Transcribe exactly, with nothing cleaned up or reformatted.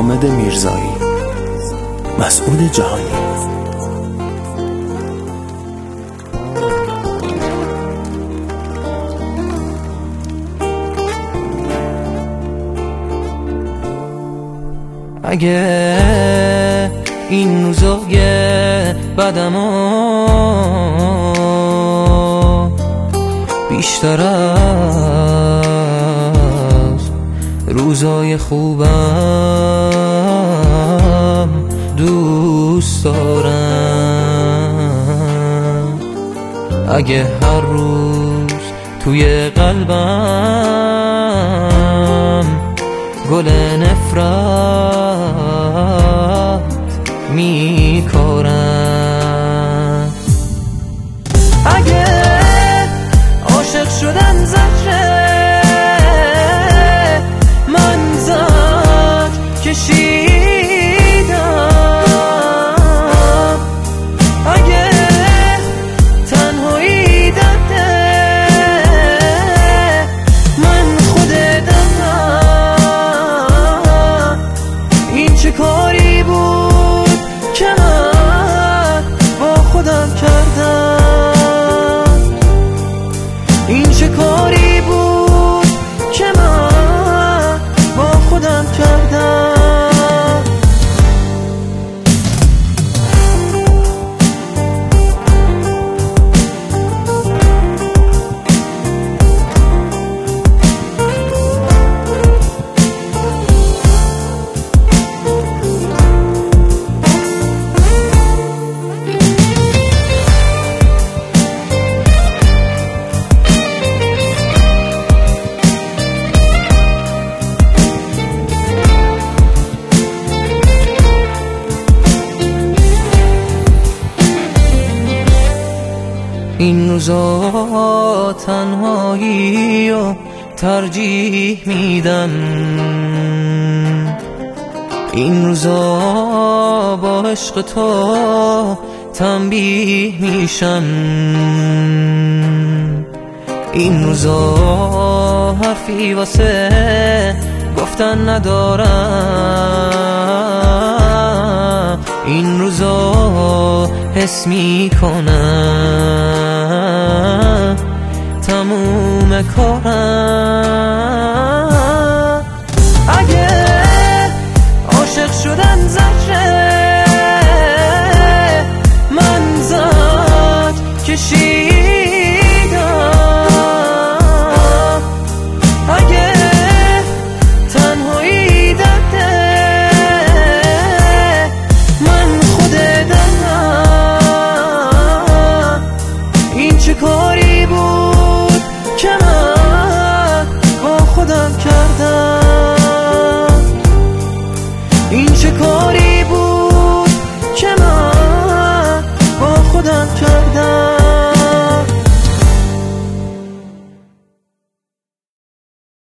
حامد میرزایی، مسعود جهانی. اگه این روزای بدمو بیشتر از روزای خوبم دوست دارم، اگه هر روز توی قلبم گل نفرت میکارم، اگه عاشق شدن زجره من زج کشیدم، اگه تنهایی درده من خود دردم، این چه کاری بود که من با خودم کردم، این چه کاری بود که من با خودم کردم. این روزا تنهایی و ترجیح میدم، این روزا با عشق تو تنبیه میشم، این روزا حرفی واسه گفتن ندارم، این روزا حس میکنم تموم کارم.